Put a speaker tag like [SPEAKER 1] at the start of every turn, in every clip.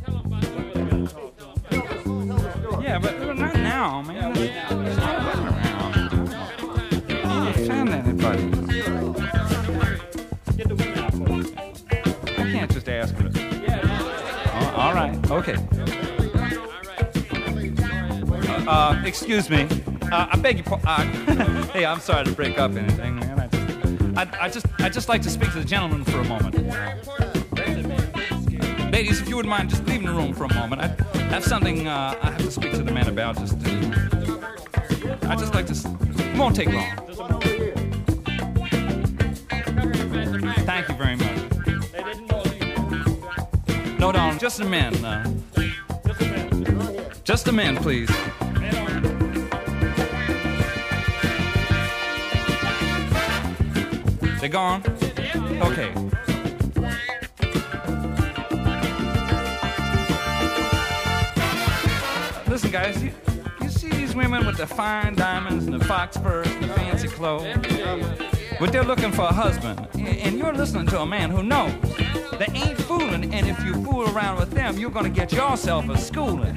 [SPEAKER 1] Yeah, but not now, man. There's no women around. You don't offend anybody. I can't just ask her. Oh, all right, okay. Excuse me. I beg your pardon. Hey, I'm sorry to break up anything, man. I just like to speak to the gentleman for a moment. Ladies, if you wouldn't mind just leaving the room for a moment. I have something I have to speak to the man about. I just like to... It won't take long. Thank you very much. No, darling, just the men. Just the men, please. They gone? Okay. Listen, guys, you see these women with the fine diamonds and the fox furs and the fancy clothes? But they're looking for a husband, and you're listening to a man who knows. They ain't fooling, and if you fool around with them, you're gonna get yourself a schooling.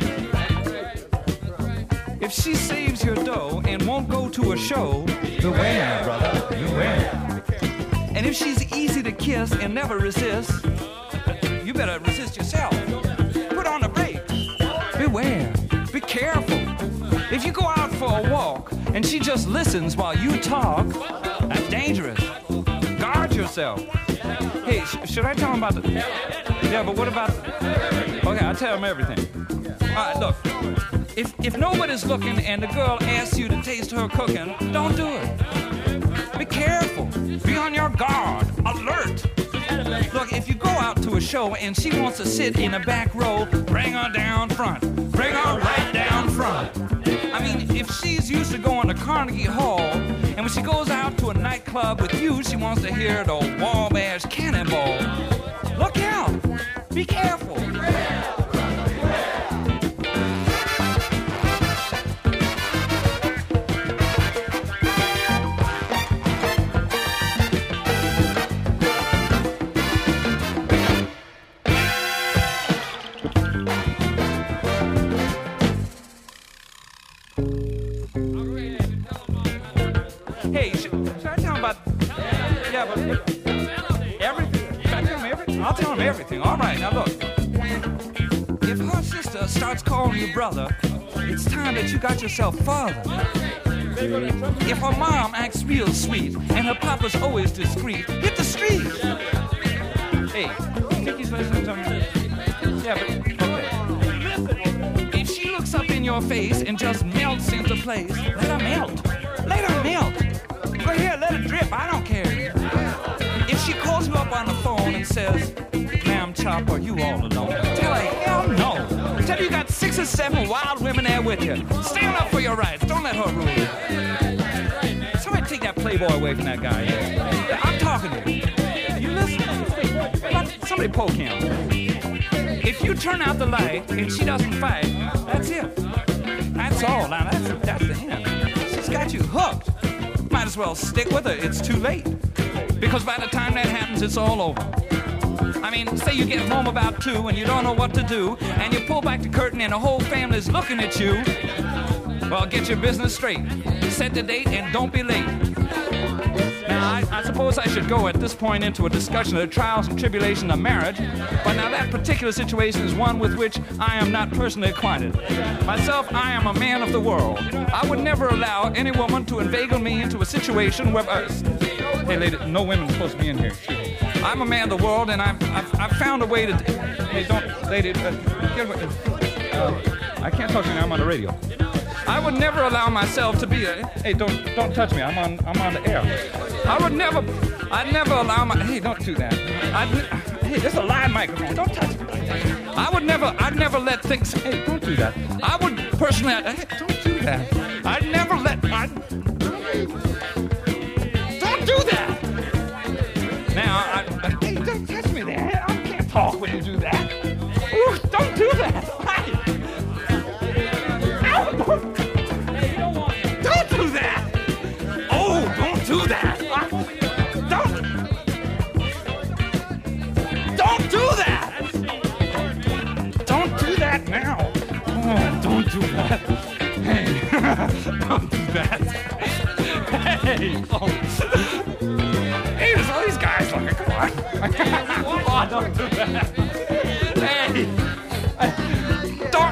[SPEAKER 1] If she saves your dough and won't go to a show, beware, brother, beware. And if she's easy to kiss and never resists, you better resist yourself. Put on the brakes. Beware. Be careful. If you go out for a walk and she just listens while you talk, that's dangerous. Guard yourself. Hey, should I tell him about the... Yeah, but what about... Okay, I'll tell him everything. All right, look. If nobody's looking and the girl asks you to taste her cooking, don't do it. Be careful. Be on your guard. Alert. Look, if you go out to a show and she wants to sit in a back row, bring her down front. Bring her right down front. I mean, if she's used to going to Carnegie Hall, and when she goes out to a nightclub with you, she wants to hear the Wabash Cannonball. Look out. Be careful. Hey, should I tell him about... Yeah, but... Everything? Should I tell him everything? I'll tell him everything. All right, now look. If her sister starts calling you brother, it's time that you got yourself father. If her mom acts real sweet and her papa's always discreet, hit the street. Hey, think he's listening to me? Yeah, but... Okay. If she looks up in your face and just melts into place, let her melt. Let her melt. Go ahead, let it drip, I don't care. If she calls you up on the phone and says, "Ma'am Chop, are you all alone?" Tell her, hell no. Tell her you got 6 or 7 wild women there with you. Stand up for your rights, don't let her rule you. Somebody take that playboy away from that guy. Yeah, I'm talking to you. You listen? Somebody poke him. If you turn out the light and she doesn't fight, that's it. That's all, now that's the end. She's got you hooked. Might as well stick with her. It's too late. Because by the time that happens, it's all over. I mean, say you get home about 2 and you don't know what to do, and you pull back the curtain and the whole family's looking at you. Well, get your business straight. Set the date and don't be late. Now, I suppose I should go at this point into a discussion of the trials and tribulations of marriage, but now that particular situation is one with which I am not personally acquainted. Myself, I am a man of the world. I would never allow any woman to inveigle me into a situation where... hey, lady, no women are supposed to be in here. I'm a man of the world, and I've found a way to... Hey, don't... Lady, get away. I can't talk to you now, I'm on the radio. I would never allow myself to be a... Hey, don't touch me. I'm on the air. I'd never allow my... Hey, don't do that. Hey, this is a live microphone. Don't touch me. I'd never let things... Hey, don't do that. I would personally... Hey, don't do that. I'd never let... Don't do that. Now, hey, don't touch me there. I can't talk when you do that. Ooh, don't do that. Don't do that! Oh, don't do that! Don't do that! Don't do that. Hey, don't do that. Hey, oh. Hey, there's all these guys looking. Come on. Come on, don't do that. Hey, don't.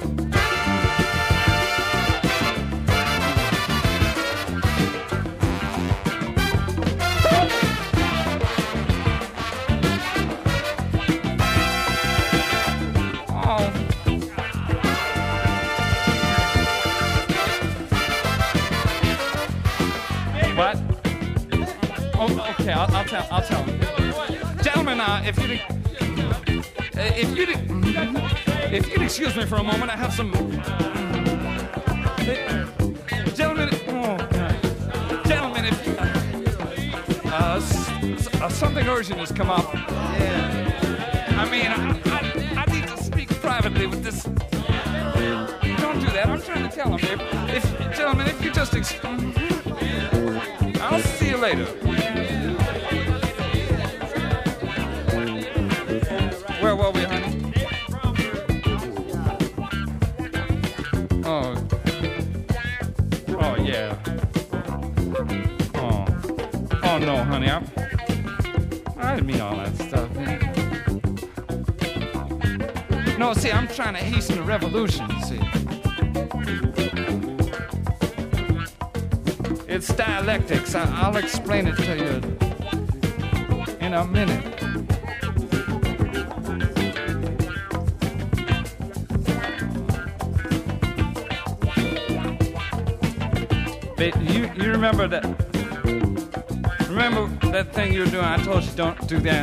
[SPEAKER 1] What? Oh, okay, I'll tell him. Gentlemen, if you'd excuse me for a moment, I have some. Gentlemen, if something urgent has come up. I mean, I need to speak privately with this. Don't do that. I'm trying to tell him. Gentlemen, if you just I'll see you later. Where were we, honey? Oh, yeah. Oh, no, honey. I didn't mean all that stuff. No, see, I'm trying to hasten the revolution, see. It's dialectics. I'll explain it to you in a minute. You remember that? Remember that thing you were doing? I told you don't do that.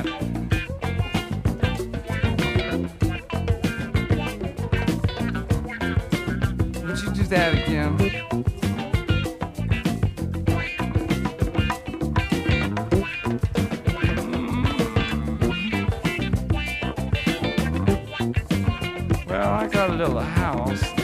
[SPEAKER 1] Would you do that again? Well, I got a little house